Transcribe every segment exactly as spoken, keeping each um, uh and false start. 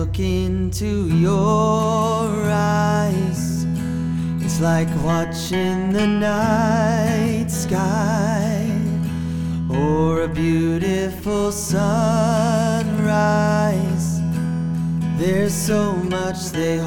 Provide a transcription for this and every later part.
look into your eyes, it's like watching the night sky or a beautiful sunrise. There's so much they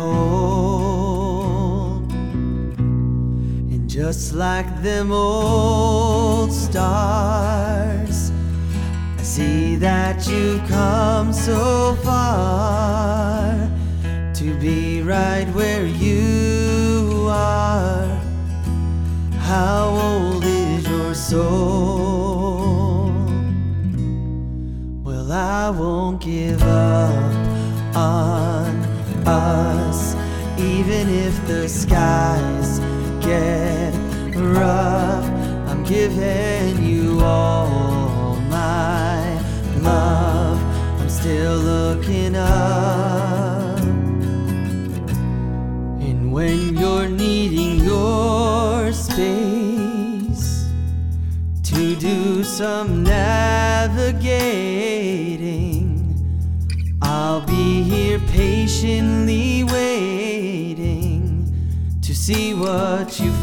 hold, and just like them old stars, I see that you've come so far to be right where you are. How old is your soul? Well, I won't give up on us, even if the skies get rough. I'm giving you all my love. I'm still looking up. And when you're needing your space to do some navigating, I'll be here patiently waiting to see what you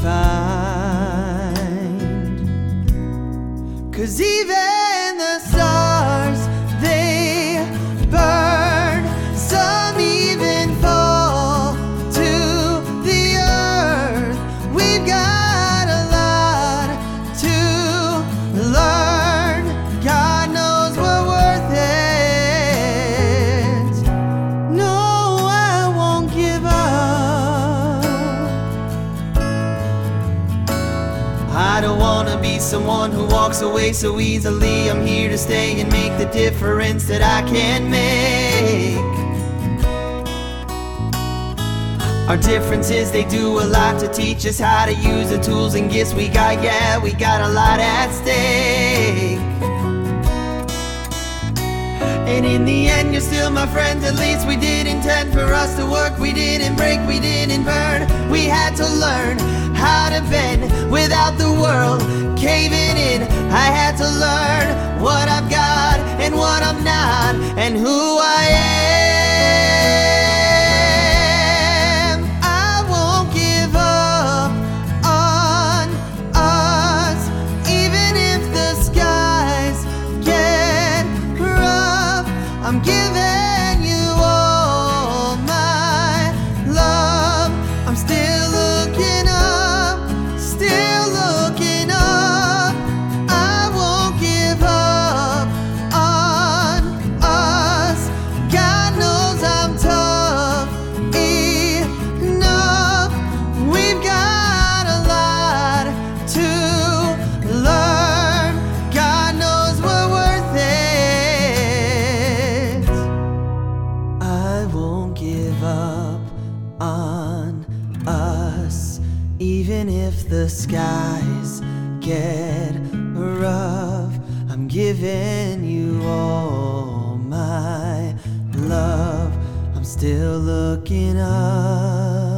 find. 'Cause even the stars, they burn, some even fall to the earth. We've got a lot to learn. God knows we're worth it. No, I won't give up. I don't wanna be someone who walks away so easily. I'm here to stay and make the difference that I can make. Our differences, they do a lot to teach us how to use the tools and gifts we got. Yeah, we got a lot at stake. And in the end, you're still my friend. At least we did intend for us to work. We didn't break, we didn't burn. We had to learn how to bend without the world caving in. I had to learn what I've got and what I'm not, and who I am. I won't give up on us, even if the skies get rough. I'm giving you all my love. I'm still looking up, still looking up. I won't give up on us. God knows I'm tough enough. We've got a lot to learn. God knows we're worth it. I won't give up on us, even if the skies get rough. I'm giving you all my love. I'm still looking up.